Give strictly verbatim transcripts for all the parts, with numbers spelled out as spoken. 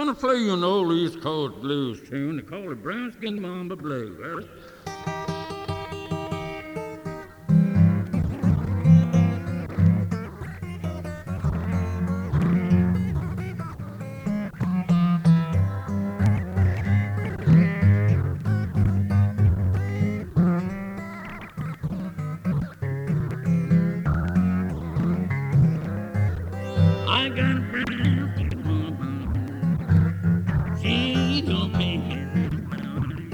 gonna play you an old East Coast blues tune. They call it Brown Skin Mamba Blues. Ready? I got a brown skin mama. She don't pay me money.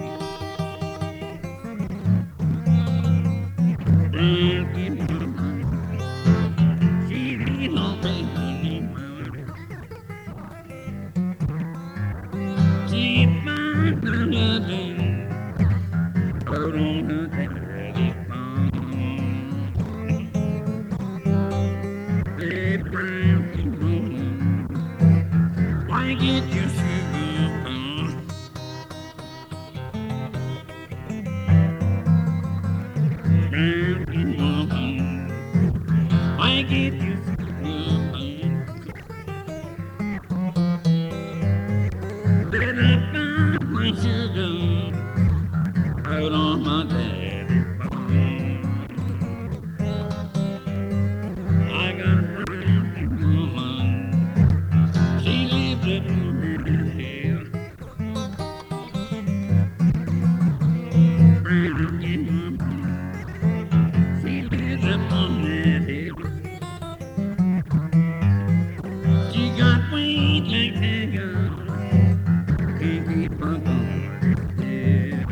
Brown skin mama. She don't pay me money. She finds her loving out on her daddy's farm. Hey, brown skin mama, why get you sugar? Brown skin mama, why get you sugar? Did I find my sugar out on my daddy's farm? I got a brown skin mama. She lives up on the hill. Brown skin mama. She lives up on that hill. She got wings like tiger. Can't keep up on her head.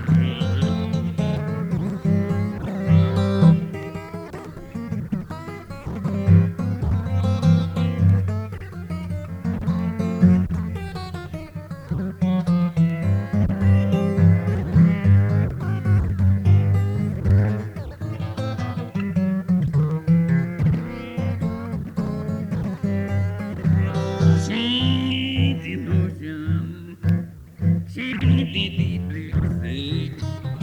Change emotion. She did deeply sick.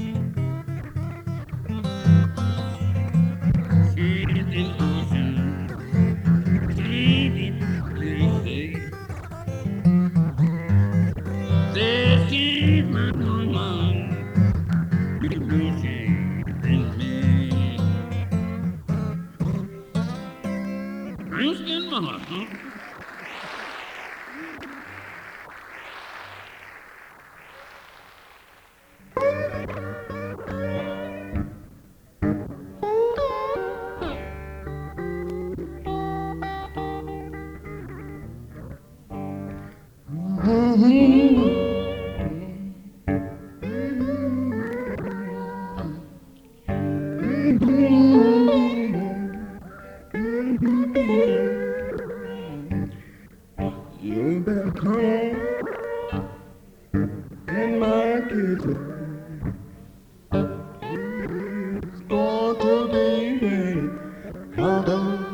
Change emotion. She did deeply sick. This is my woman. You know she's in me. Brown skin mama, huh? You better come in my kitchen. It's going to be ready. Hold on.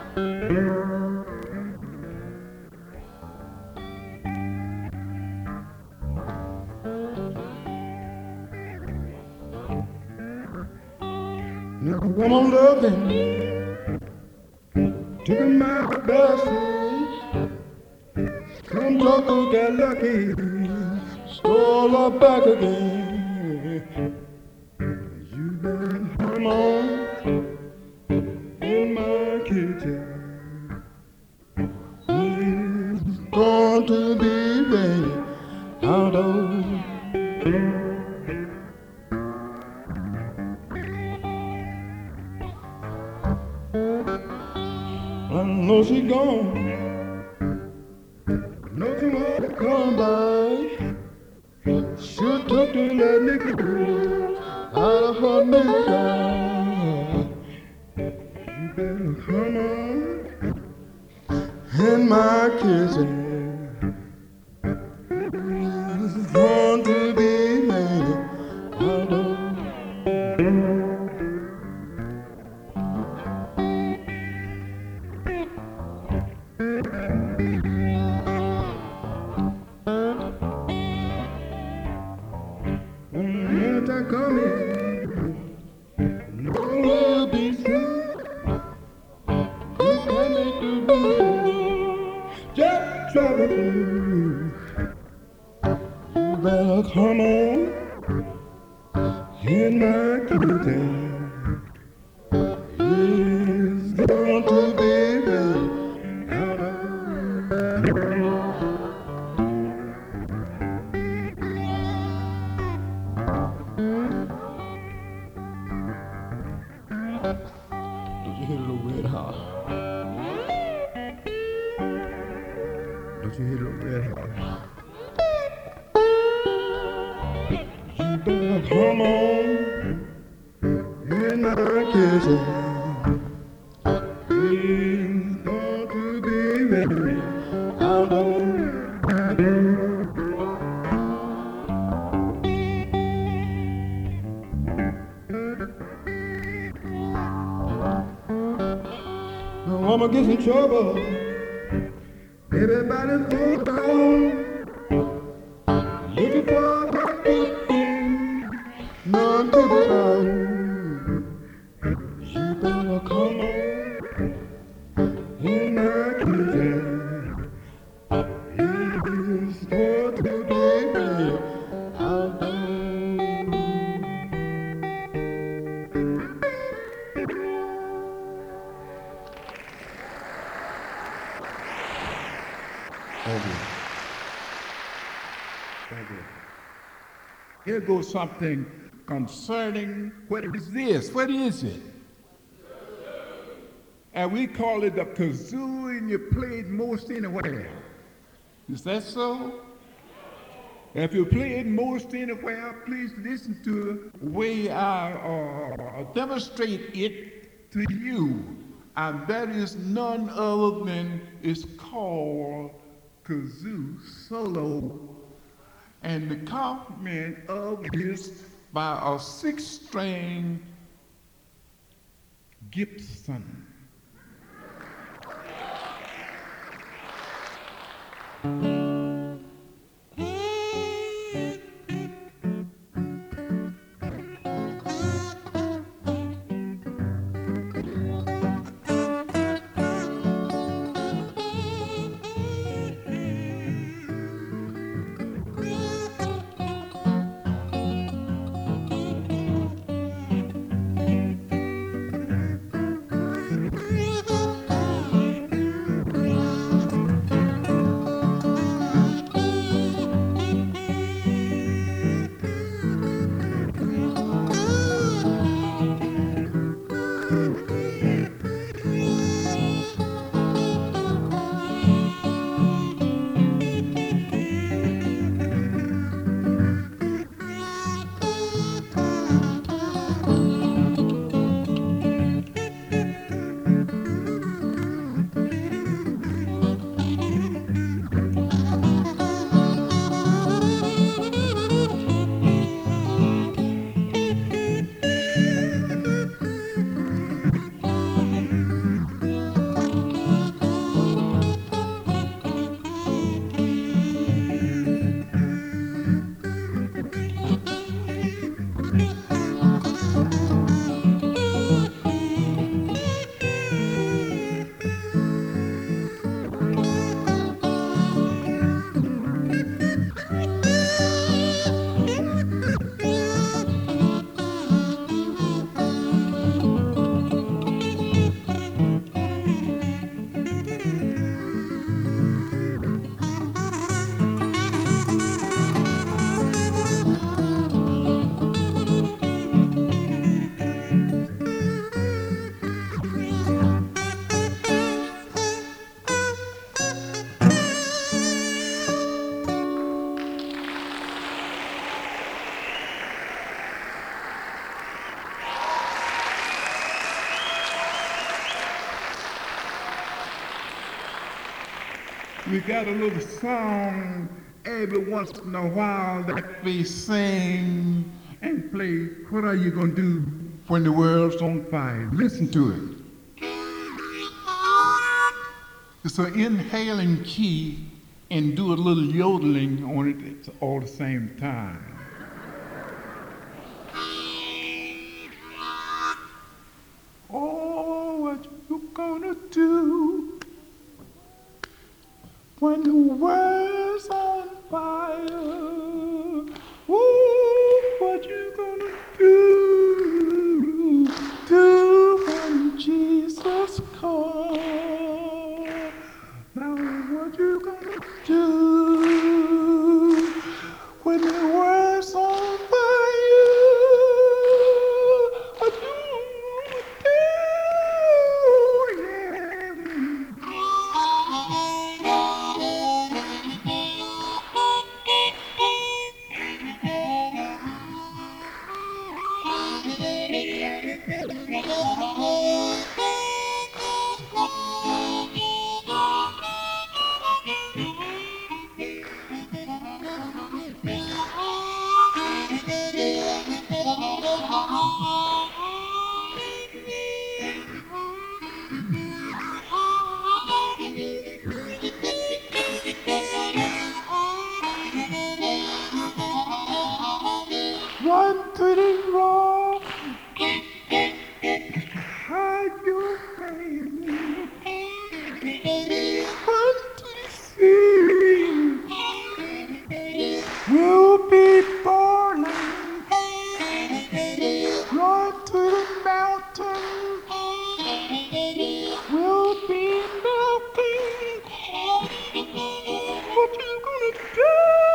Now I wanna love them. Take my best friend. Come talk to get lucky. Stole her back again. You better come on in my kitchen. It's going to be ready out of. I know she gone. Know she want to come by. She took the that nigga out of her nigga. You better come on in my kitchen. It's going to be made out of. When I come in, no will be true. You can make the blues just try He's going to be there. Did you hear the little red hot? Did you hear the little red hot? You better come on in my kitchen. He's going to be ready. I know. No, I'ma get in trouble. Everybody go down. Looking for a good thing. None to be found. You better come on in my kitchen. He's going to be ready. I know. Thank you. Thank you. Here goes something concerning what is this? What is it? And we call it the kazoo, and you play it most anywhere. Is that so? If you play it most anywhere, please listen to the way I uh, demonstrate it to you. And that is none other than it's called kazoo solo. And the accompaniment of this by a six-string Gibson. We got a little song every once in a while that we sing and play. What are you going to do when the world's on fire? Listen to it. It's an inhaling key and do a little yodeling on it all the same time. Oh, what you gonna do when the world's on fire? Ooh, what you gonna do? Do when will be melting. What you gonna do?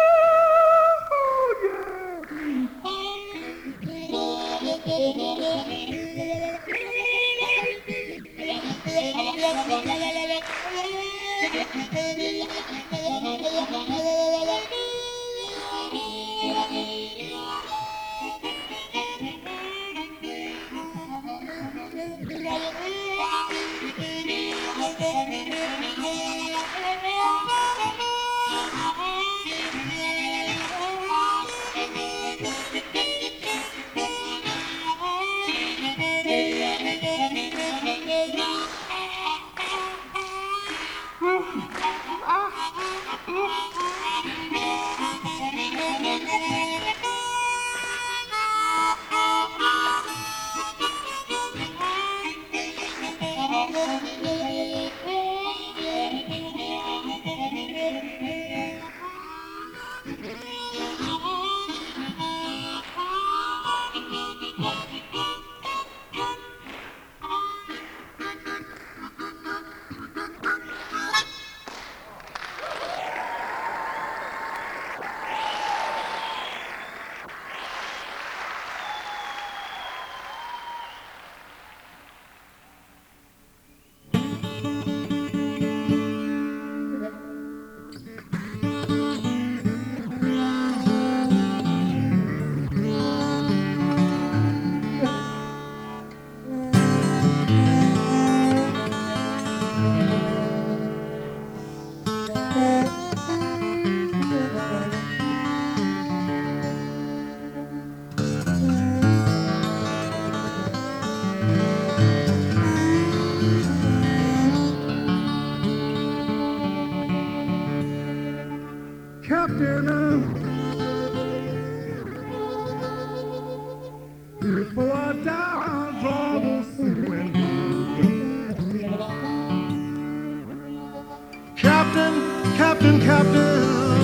Captain, before I die, I'll draw the wind. Captain, Captain, Captain,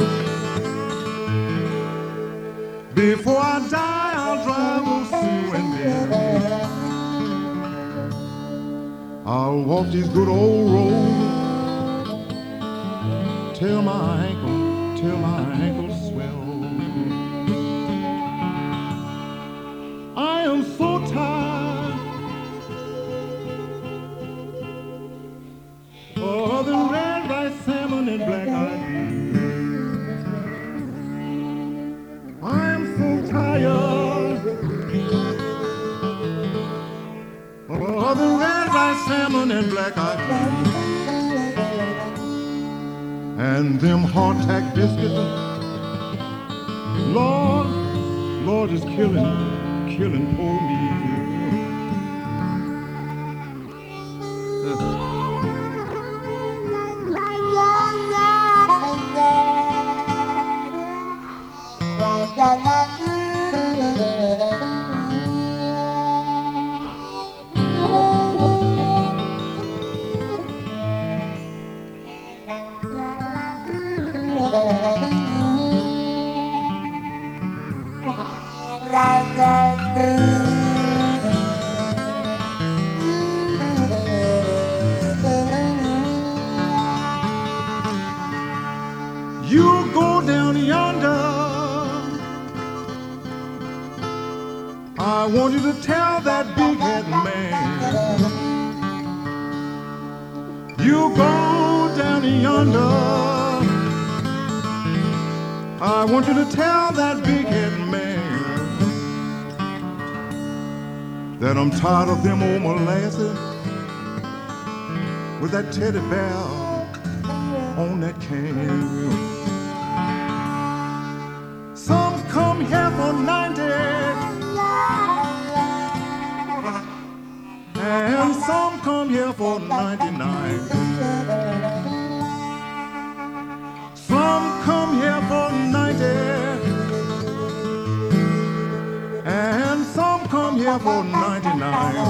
before I die, I'll drive the sea wind. I'll walk these good old roads till my ankle till my ankles swell. I am so tired of the red rice, salmon, and black-eyed peas. I am so tired of the red rice, salmon, and black-eyed peas. And them hardtack biscuits, Lord, Lord is killing, killing poor me. You go down yonder, I want you to tell that big-head man. You go down yonder, I want you to tell that big-head man that I'm tired of them old molasses with that teddy bear on that can. Some come here for ninety, and some come here for ninety-nine. Some come here for ninety, and some come here for ninety-nine.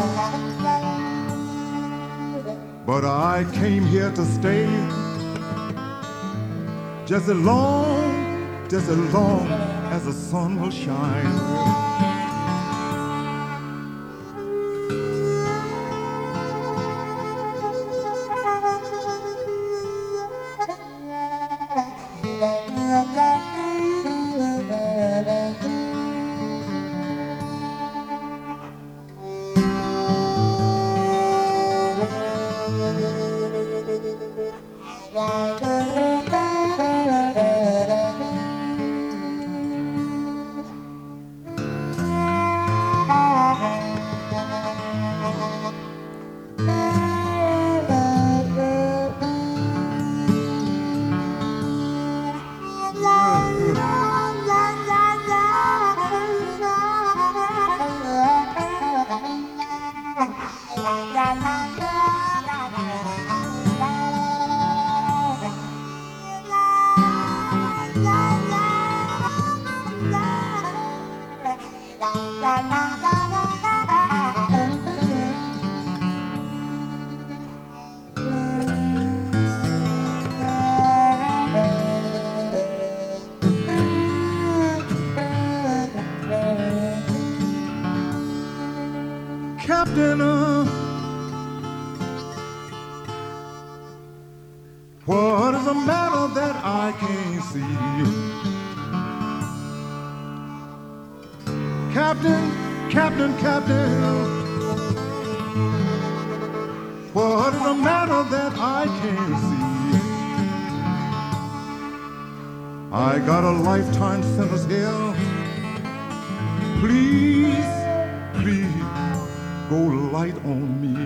But I came here to stay just as long, just as long as the sun will shine. Captain, uh, what is the matter that I can't see? Captain, Captain, Captain, what is the matter that I can't see? I got a lifetime sentence here. Please, please, go light on me.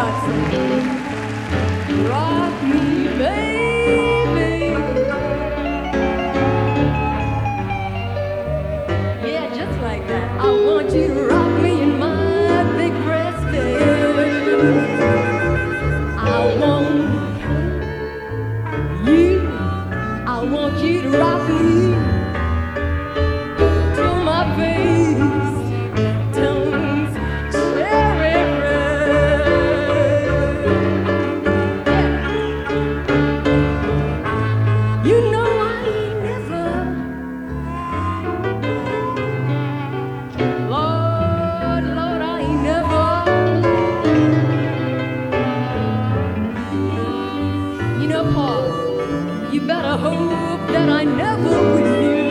Rock me, baby. Yeah, just like that. I want you to rock me in my big breasted. I want you. I want you to rock me till my face turns cherry red. You know I ain't never, Lord, Lord, I ain't never. You know, Paul, you better hope that I never will.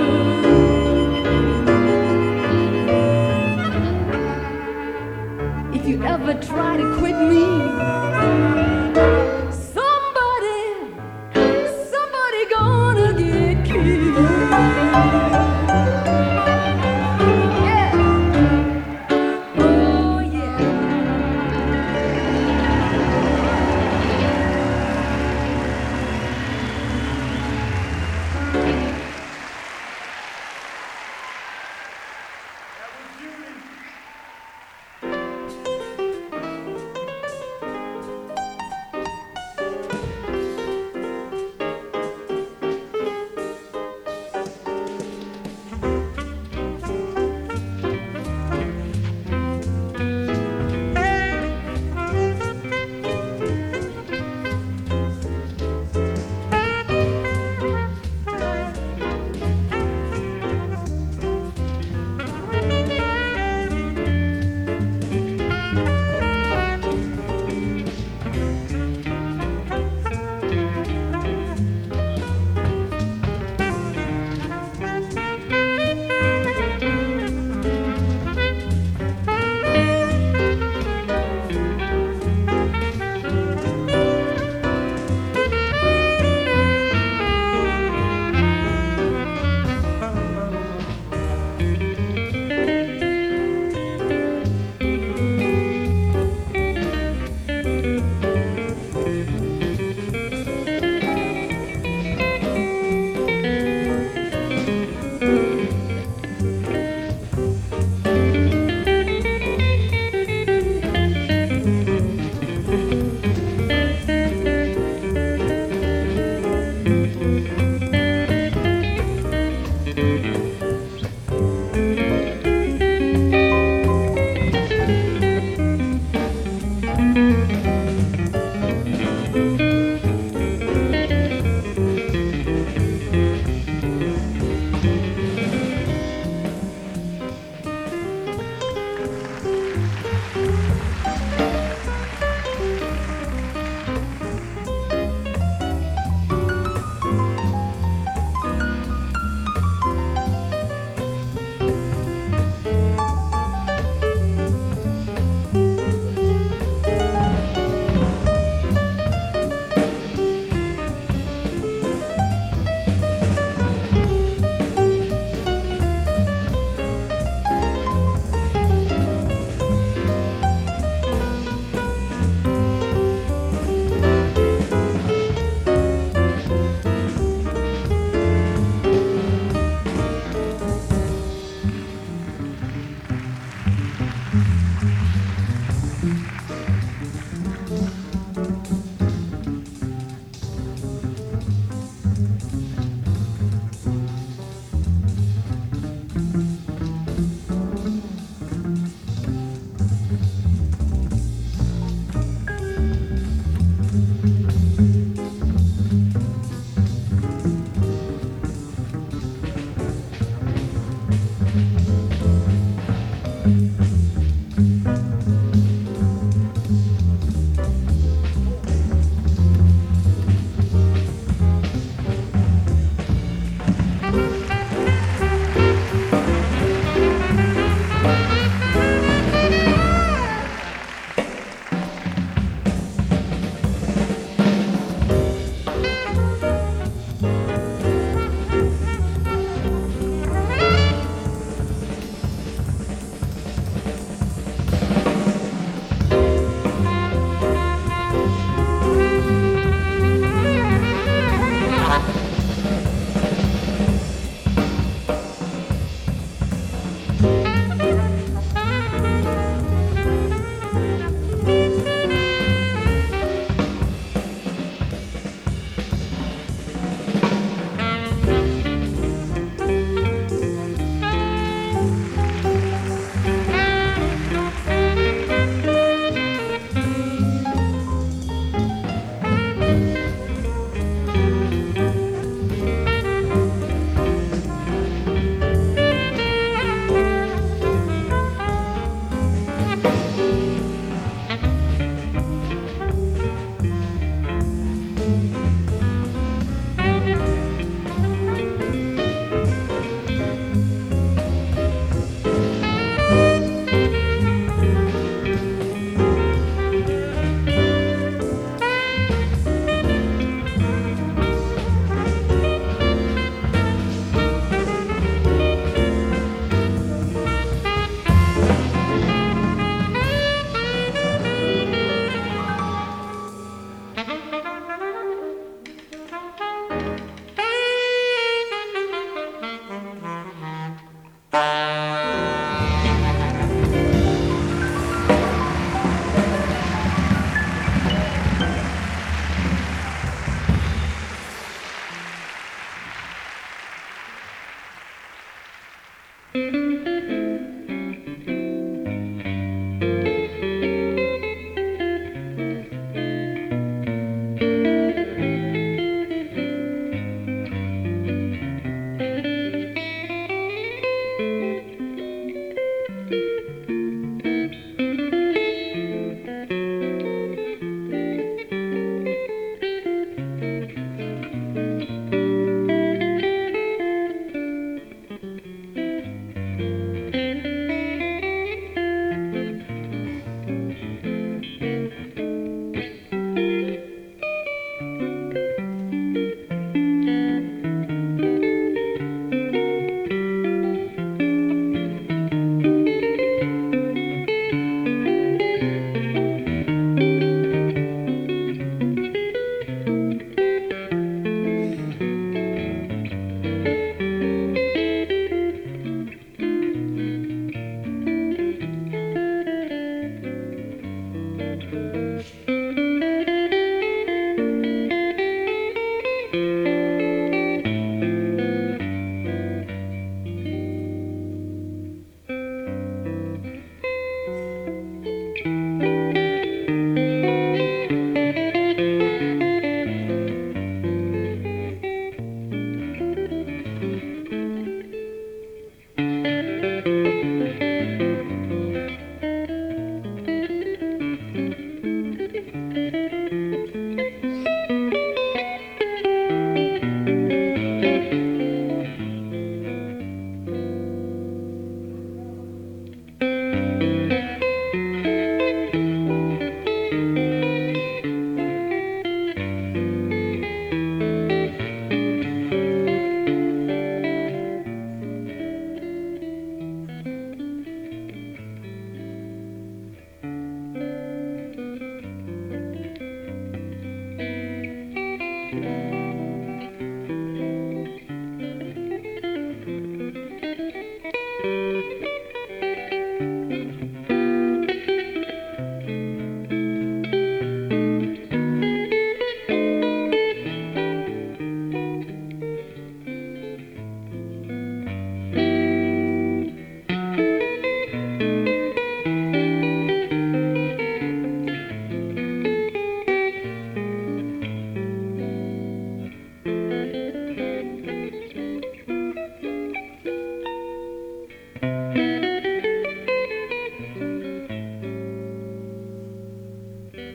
If you ever try to quit me, somebody, somebody gonna get killed. Yeah. Oh, yeah.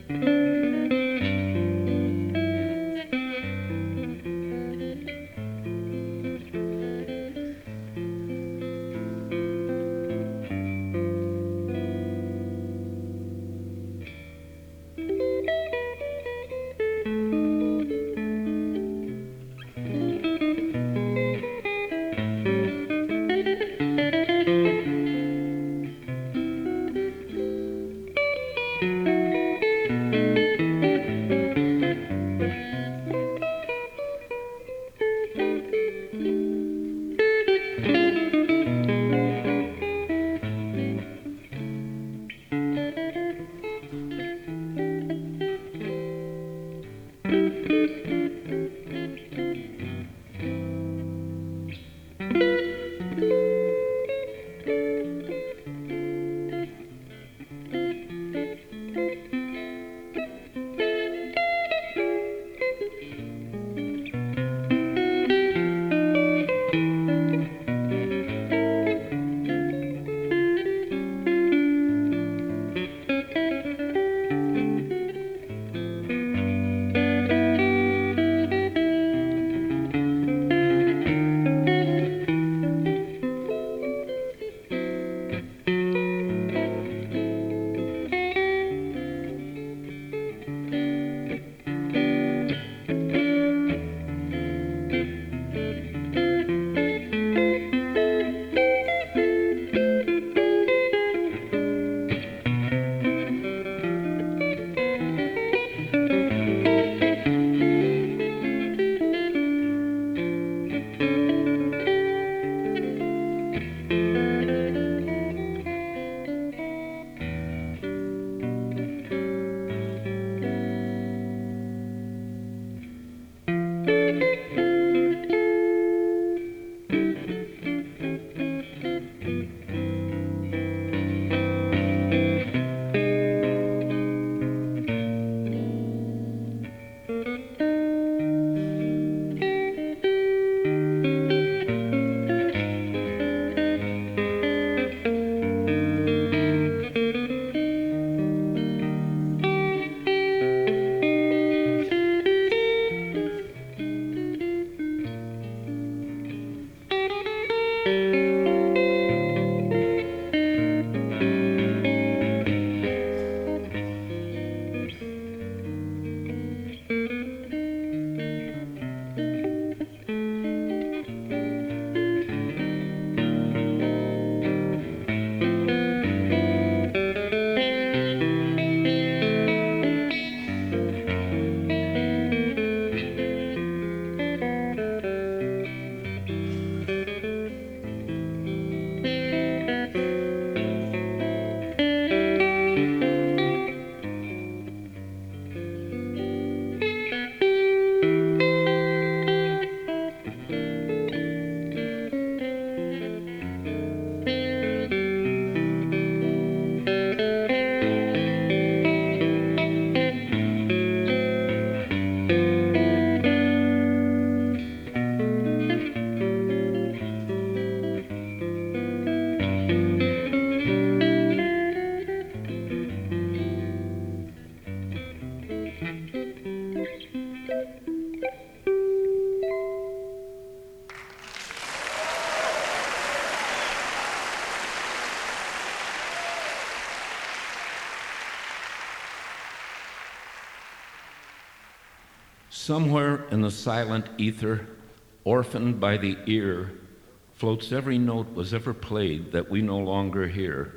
Somewhere in the silent ether, orphaned by the ear, floats every note was ever played that we no longer hear.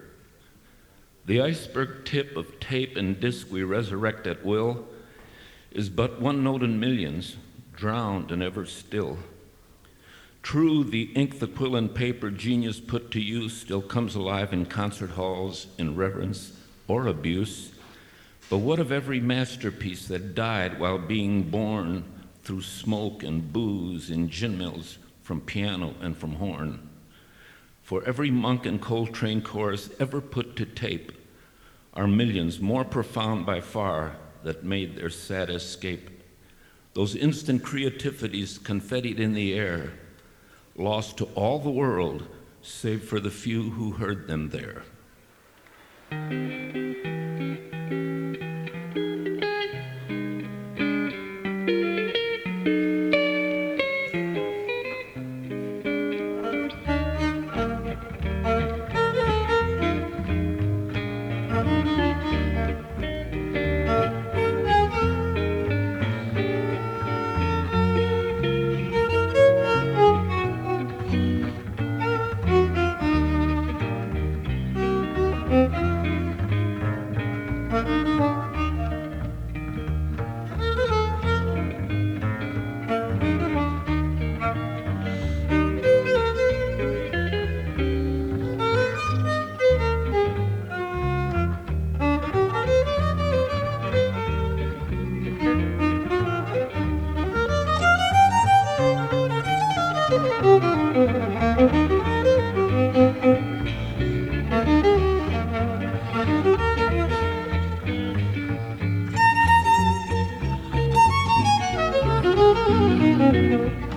The iceberg tip of tape and disc we resurrect at will is but one note in millions, drowned and ever still. True, the ink, the quill, and paper genius put to use still comes alive in concert halls in reverence or abuse. But what of every masterpiece that died while being born through smoke and booze in gin mills from piano and from horn? For every Monk and Coltrane chorus ever put to tape are millions more profound by far that made their sad escape. Those instant creativities confettied in the air, lost to all the world save for the few who heard them there. Thank you.